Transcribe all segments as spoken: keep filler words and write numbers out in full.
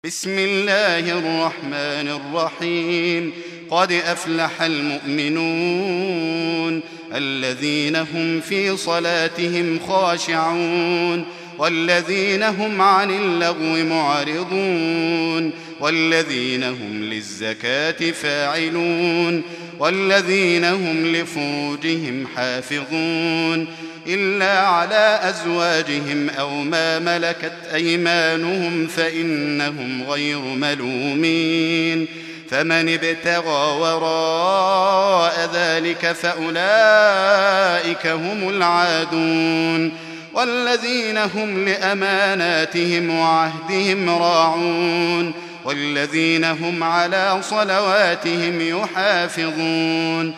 بسم الله الرحمن الرحيم. قد أفلح المؤمنون الذين هم في صلاتهم خاشعون والذين هم عن اللغو معرضون والذين هم للزكاة فاعلون والذين هم لفروجهم حافظون إلا على أزواجهم أو ما ملكت أيمانهم فإنهم غير ملومين. فمن ابتغى وراء ذلك فأولئك هم العادون والذين هم لأماناتهم وعهدهم راعون والذين هم على صلواتهم يحافظون.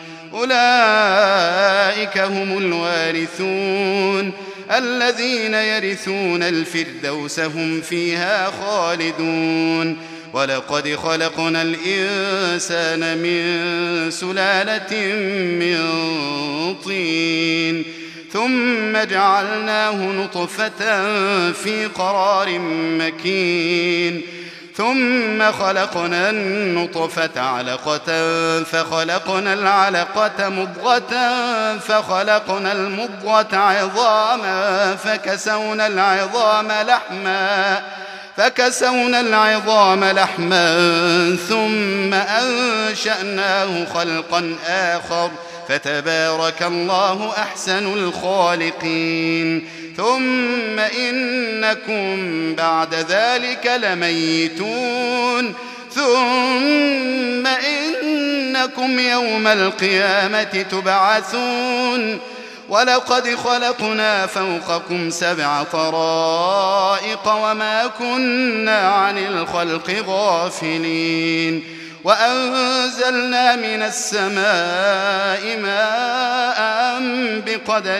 أولئك هم الوارثون الذين يرثون الفردوس هم فيها خالدون. ولقد خلقنا الإنسان من سلالة من طين ثم جعلناه نطفة في قرار مكين ثم خلقنا النطفة علقة فخلقنا العلقة مضغة فخلقنا المضغة عظاما فكسونا العظام لحما فكسونا العظام لحما ثم أنشأناه خلقا آخر فتبارك الله أحسن الخالقين. ثم إنكم بعد ذلك لميتون ثم إنكم يوم القيامة تبعثون. ولقد خلقنا فوقكم سبع طرائق وما كنا عن الخلق غافلين وأنزلنا من السماء ماء بقدر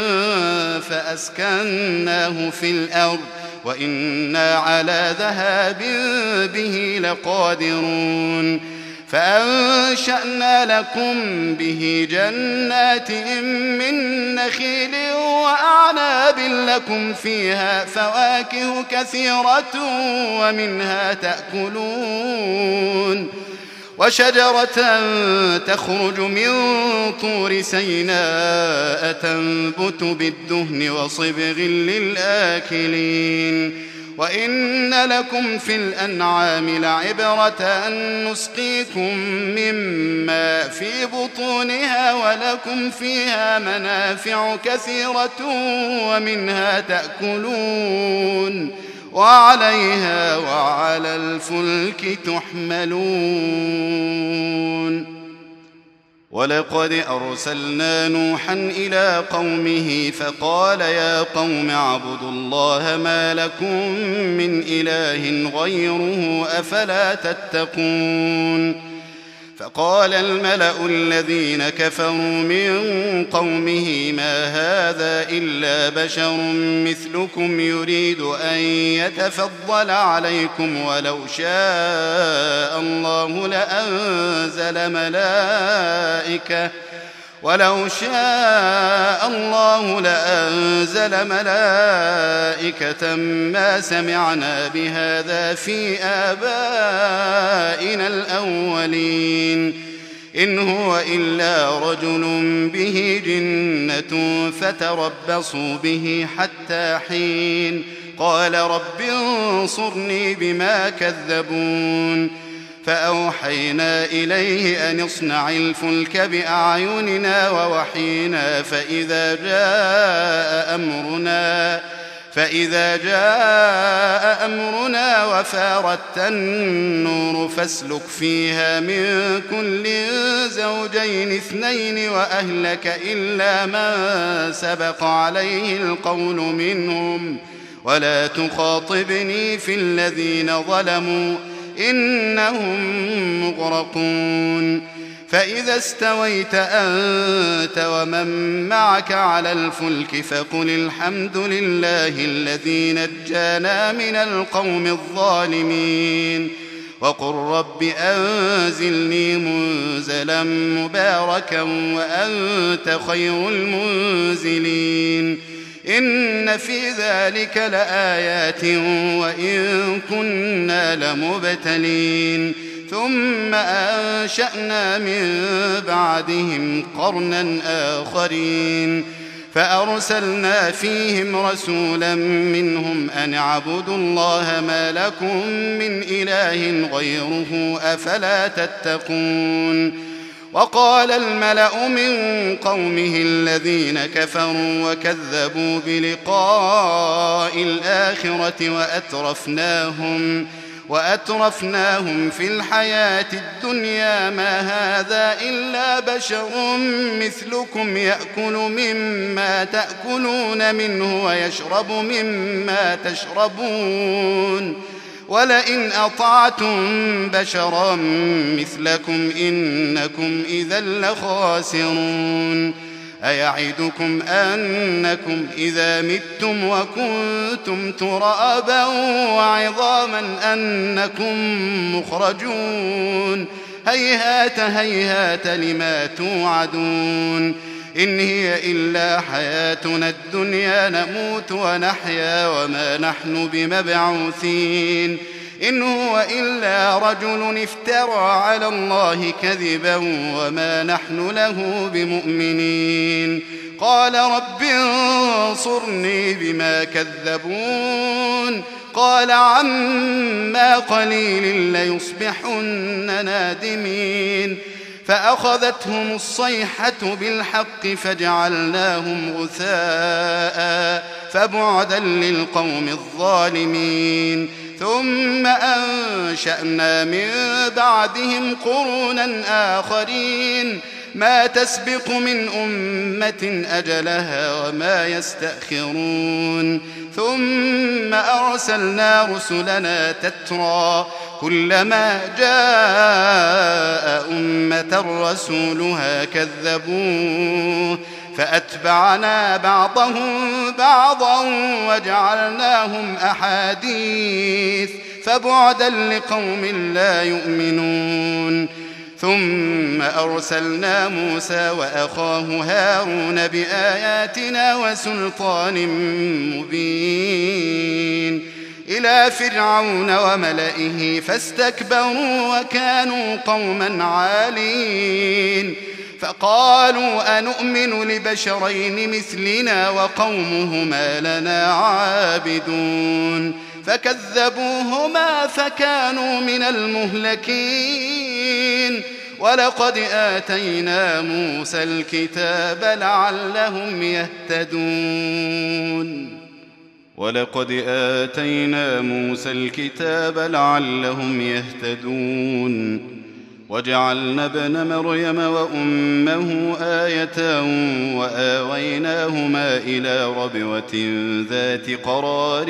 فأسكناه في الأرض وإنا على ذهاب به لقادرون. فأنشأنا لكم به جنات من نخيل وأعناب لكم فيها فواكه كثيرة ومنها تأكلون وشجرة تخرج من طور سيناء تنبت بالدهن وصبغ للآكلين. وإن لكم في الأنعام لعبرة نسقيكم مما في بطونها ولكم فيها منافع كثيرة ومنها تأكلون وعليها وعلى الفلك تحملون. ولقد أرسلنا نوحا إلى قومه فقال يا قوم اعبدوا الله ما لكم من إله غيره أفلا تتقون. فقال الملأ الذين كفروا من قومه ما هذا إلا بشر مثلكم يريد أن يتفضل عليكم ولو شاء الله لأنزل ملائكة ولو شاء الله لأنزل ملائكة ما سمعنا بهذا في آبائنا الأولين إن هو إلا رجل به جنة فتربصوا به حتى حين. قال رب انصرني بما كذبون. فأوحينا إليه أن اصنع الفلك بأعيننا ووحينا فإذا جاء أمرنا فإذا جاء أمرنا وفارت النور فاسلك فيها من كل زوجين اثنين وأهلك إلا من سبق عليه القول منهم ولا تخاطبني في الذين ظلموا إنهم مغرقون. فإذا استويت أنت ومن معك على الفلك فقل الحمد لله الذي نجانا من القوم الظالمين وقل رب أنزلني منزلا مباركا وأنت خير المنزلين. إن في ذلك لآيات وإن كنا لمبتلين ثم أنشأنا من بعدهم قرنا آخرين فأرسلنا فيهم رسولا منهم أن اعبدوا الله ما لكم من إله غيره أفلا تتقون وقال الملأ من قومه الذين كفروا وكذبوا بلقاء الآخرة وأترفناهم وأترفناهم في الحياة الدنيا ما هذا إلا بشر مثلكم يأكل مما تأكلون منه ويشرب مما تشربون ولئن أطعتم بشرا مثلكم إنكم إذا لخاسرون أيعدكم أنكم إذا متم وكنتم ترابا وعظاما أنكم مخرجون هيهات هيهات لما توعدون إن هي إلا حياتنا الدنيا نموت ونحيا وما نحن بمبعوثين إن هو إلا رجل افترى على الله كذبا وما نحن له بمؤمنين قال رب انصرني بما كذبون قال عما قليل ليصبحن نادمين فأخذتهم الصيحة بالحق فجعلناهم غثاء فبعدا للقوم الظالمين ثم أنشأنا من بعدهم قرونا آخرين ما تسبق من أمة أجلها وما يستأخرون ثم أرسلنا رسلنا تترى كلما جاء أمة رسولها كذبوه فأتبعنا بعضهم بعضا وجعلناهم أحاديث فبعدا لقوم لا يؤمنون ثم أرسلنا موسى وأخاه هارون بآياتنا وسلطان مبين إلى فرعون وملئه فاستكبروا وكانوا قوما عالين فقالوا أنؤمن لبشرين مثلنا وقومهما لنا عابدون فكذبوهما فكانوا من المهلكين ولقد آتينا موسى الكتاب لعلهم يهتدون ولقد آتينا موسى الكتاب لعلهم يهتدون وجعلنا ابن مريم وأمه آية وآويناهما إلى ربوة ذات قرار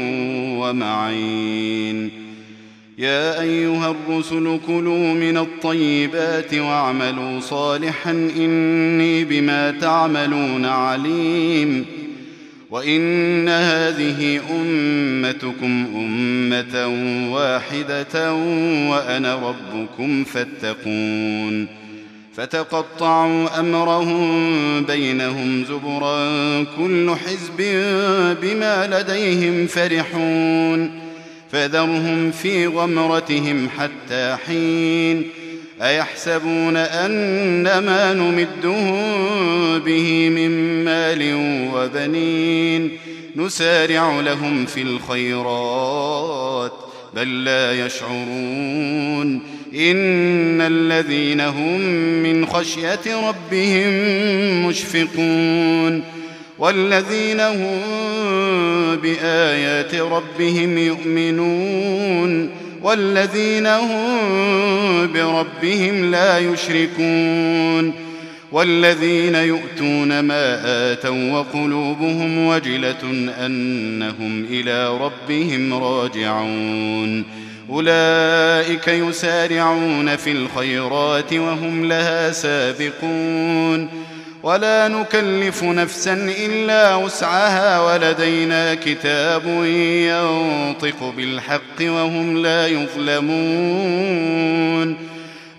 ومعين يا أيها الرسل كلوا من الطيبات واعملوا صالحا إني بما تعملون عليم وإن هذه أمتكم أمة واحدة وأنا ربكم فاتقون فتقطعوا أمرهم بينهم زبرا كل حزب بما لديهم فرحون فذرهم في غمرتهم حتى حين أيحسبون أن ما نمدهم به من مال وبنين نسارع لهم في الخيرات بل لا يشعرون إن الذين هم من خشية ربهم مشفقون والذين هم بآيات ربهم يؤمنون والذين هم بربهم لا يشركون والذين يؤتون ما آتوا وقلوبهم وجلة أنهم إلى ربهم راجعون أولئك يسارعون في الخيرات وهم لها سابقون ولا نكلف نفسا إلا وسعها ولدينا كتاب ينطق بالحق وهم لا يظلمون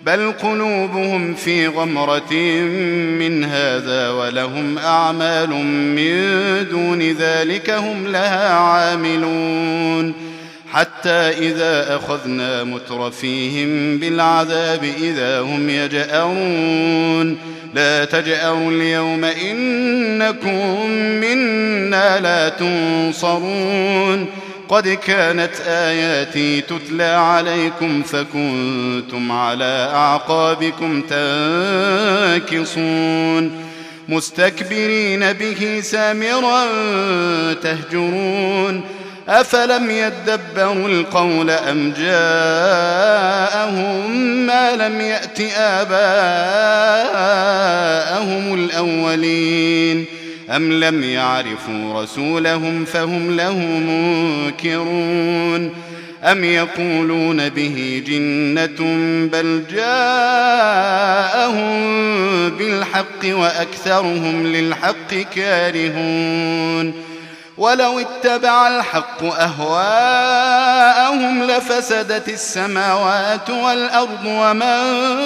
بل قلوبهم في غمرة من هذا ولهم أعمال من دون ذلك هم لها عاملون حتى إذا أخذنا مترفيهم بالعذاب إذا هم يجأرون لا تجأروا اليوم إنكم منا لا تنصرون قد كانت آياتي تتلى عليكم فكنتم على أعقابكم تنكصون مستكبرين به سامرا تهجرون أفلم يدبروا القول أم جاءهم ما لم يأت آباءهم الأولين أم لم يعرفوا رسولهم فهم له منكرون أم يقولون به جنة بل جاءهم بالحق وأكثرهم للحق كارهون ولو اتبع الحق أهواءهم لفسدت السماوات والأرض ومن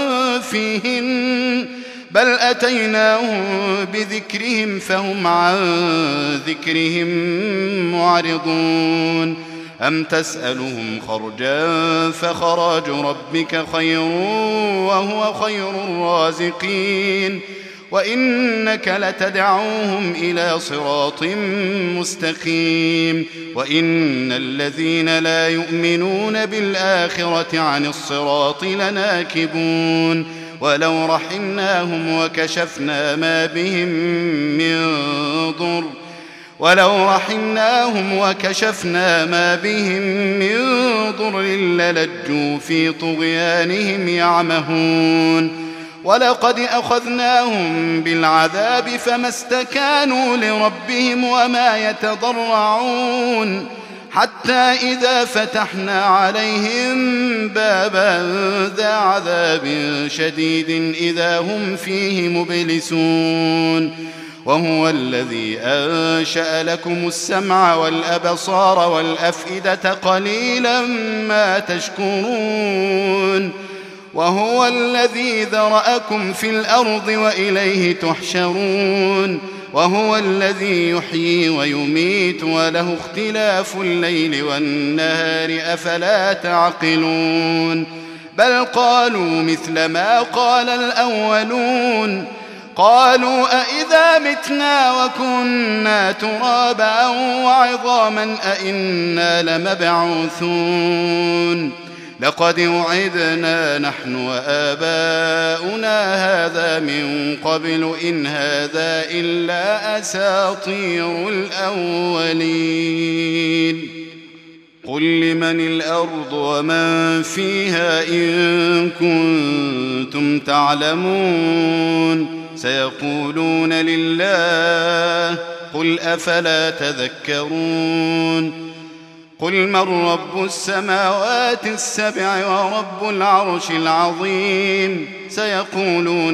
فيهن بل أتيناهم بذكرهم فهم عن ذكرهم معرضون أم تسألهم خرجا فخراج ربك خير وهو خير الرازقين وإنك لتدعوهم إلى صراط مستقيم وإن الذين لا يؤمنون بالآخرة عن الصراط لناكبون ولو رحمناهم وكشفنا ما بهم من ضر ولو رحمناهم وكشفنا ما بهم من ضر للجوا في طغيانهم يعمهون ولقد أخذناهم بالعذاب فما استكانوا لربهم وما يتضرعون حتى إذا فتحنا عليهم بابا ذا عذاب شديد إذا هم فيه مبلسون وهو الذي أنشأ لكم السمع والأبصار والأفئدة قليلا ما تشكرون وهو الذي ذرأكم في الأرض وإليه تحشرون وهو الذي يحيي ويميت وله اختلاف الليل والنهار أفلا تعقلون بل قالوا مثل ما قال الأولون قالوا أئذا متنا وكنا ترابا وعظاما أئنا لمبعوثون لقد وعدنا نحن وآباؤنا هذا من قبل إن هذا إلا أساطير الأولين قل لمن الأرض ومن فيها إن كنتم تعلمون سيقولون لله قل أفلا تذكرون قل من رب السماوات السبع ورب العرش العظيم سيقولون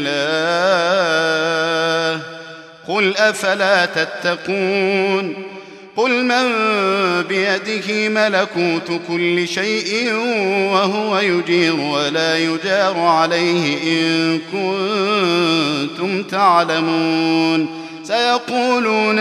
لله قل أفلا تتقون قل من بيده ملكوت كل شيء وهو يجير ولا يجار عليه إن كنتم تعلمون سيقولون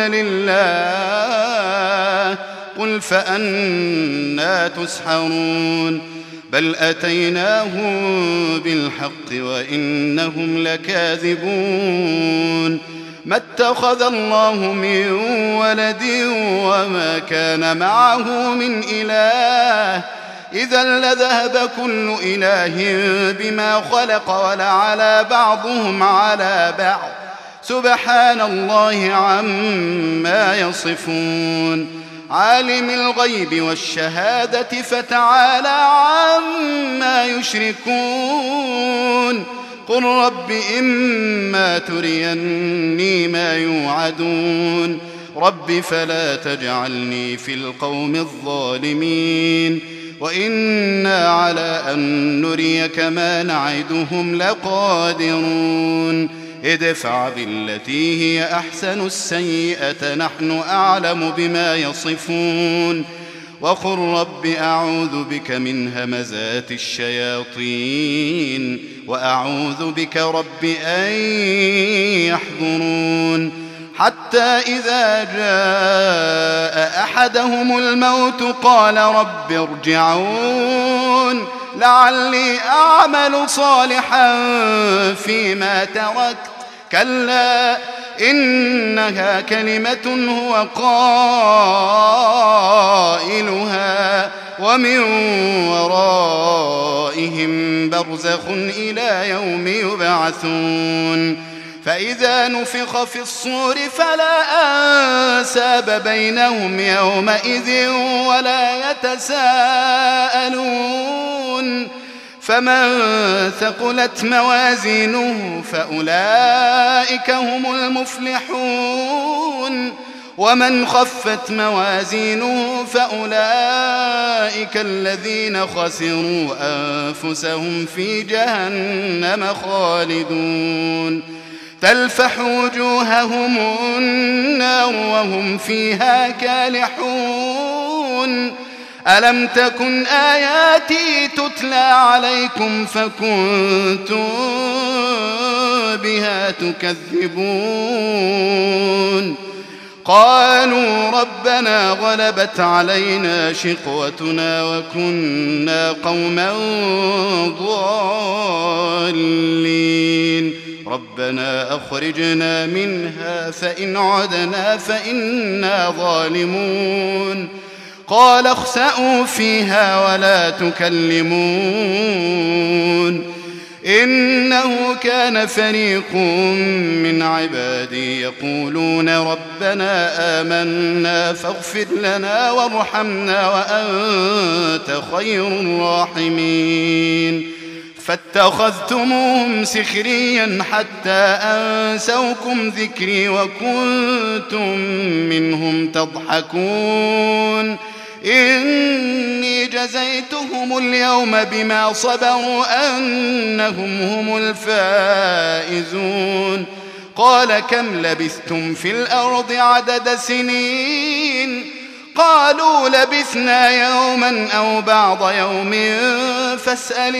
لله قل فأنا تسحرون بل أتيناهم بالحق وإنهم لكاذبون ما اتخذ الله من ولد وما كان معه من إله إذا لذهب كل إله بما خلق ولعلى بعضهم على بعض سبحان الله عما يصفون عالم الغيب والشهادة فتعالى عما يشركون قل رب إما تريني ما يوعدون رب فلا تجعلني في القوم الظالمين وإنا على أن نريك ما نعدهم لقادرون ادفع بالتي هي أحسن السيئة نحن أعلم بما يصفون وقل رب أعوذ بك من همزات الشياطين وأعوذ بك رب أن يحضرون حتى إذا جاء أحدهم الموت قال رب ارجعون لعلي أعمل صالحا فيما تركت كلا إنها كلمة هو قائلها ومن ورائهم برزخ إلى يوم يبعثون فإذا نفخ في الصور فلا أنساب بينهم يومئذ ولا يتساءلون فمن ثقلت موازينه فأولئك هم المفلحون ومن خفت موازينه فأولئك الذين خسروا أنفسهم في جهنم خالدون تلفح وجوههم النار وهم فيها كالحون ألم تكن آياتي تتلى عليكم فكنتم بها تكذبون قالوا ربنا غلبت علينا شقوتنا وكنا قوما ضالين ربنا أخرجنا منها فإن عدنا فإنا ظالمون قال اخسئوا فيها ولا تكلمون إنه كان فريق من عبادي يقولون ربنا آمنا فاغفر لنا وارحمنا وأنت خير الراحمين فاتخذتموهم سخريا حتى أنسوكم ذكري وكنتم منهم تضحكون إني جزيتهم اليوم بما صبروا أنهم هم الفائزون قال كم لبثتم في الأرض عدد سنين قالوا لبثنا يوما أو بعض يوم فاسأل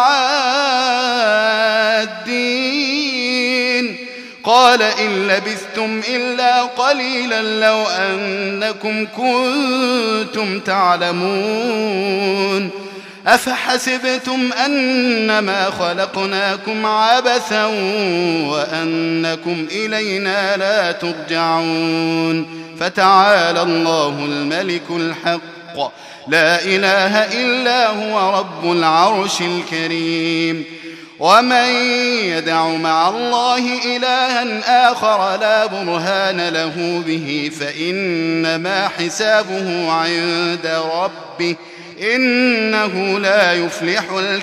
العادين قال إن لبثتم إلا قليلا لو أنكم كنتم تعلمون أفحسبتم أنما خلقناكم عبثا وأنكم إلينا لا ترجعون فتعالى الله الملك الحق لا إله إلا هو رب العرش الكريم ومن يدع مع الله إلها آخر لا برهان له به فإنما حسابه عند ربه إنه لا يفلح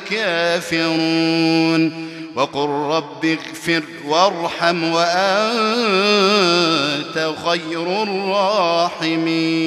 الكافرون وقل رب اغفر وارحم وأنت خير الراحمين